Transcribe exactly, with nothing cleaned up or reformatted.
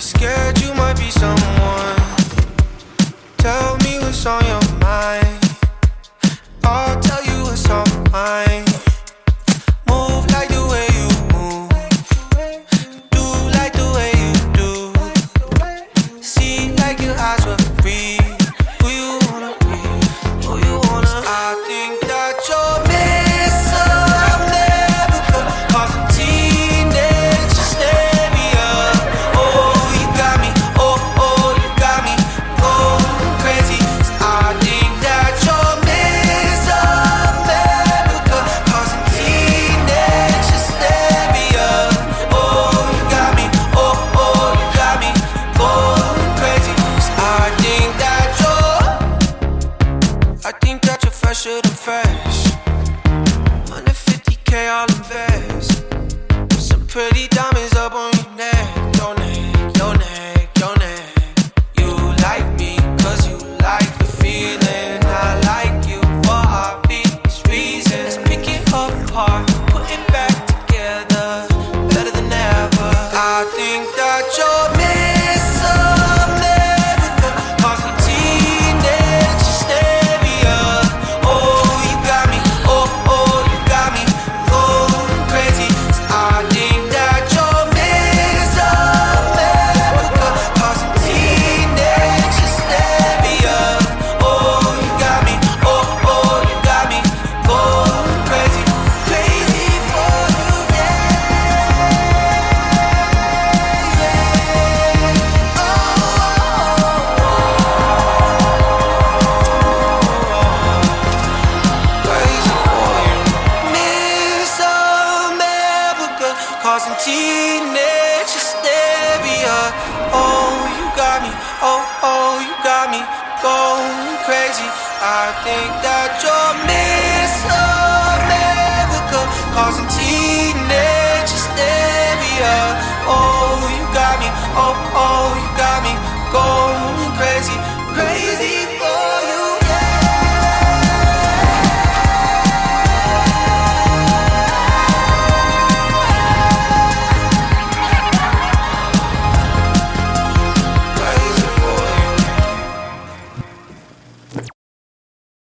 scared you might be someone. Tell me what's on your mind. I'll tell you what's on mine. Move like the way you move. Do like the way you do. See like your eyes will breathe. Who you wanna be? Who you wanna? I think that you're misunderstood. Cause a teenage hysteria. Oh, you got me. Oh, oh, you got me going crazy. I think that you're misunderstood. Cause a teenage hysteria. Oh, you got me. Oh, oh, you got me going crazy. I think that you're I think that you're fresher than fresh. one hundred fifty K all invest. Some pretty diamonds up on your neck. Your neck, your neck, your neck. You like me cause you like the feeling. I like you for obvious reasons. Let's pick it apart, put it back together, better than ever. I think that you're misunderstood. Cause a teenage hysteria. Oh, you got me. Oh, oh, you got me going crazy. I think that you're misunderstood. Cause a teenage hysteria. Oh, you got me. Oh, oh, you got me going crazy. Crazy for you, yeah. Crazy for you. Miss America, causing teenage hysteria. Oh, you got me. Oh, oh, you got me going crazy. I think that you're Miss America, causing teenage hysteria. Oh, you got me. Oh,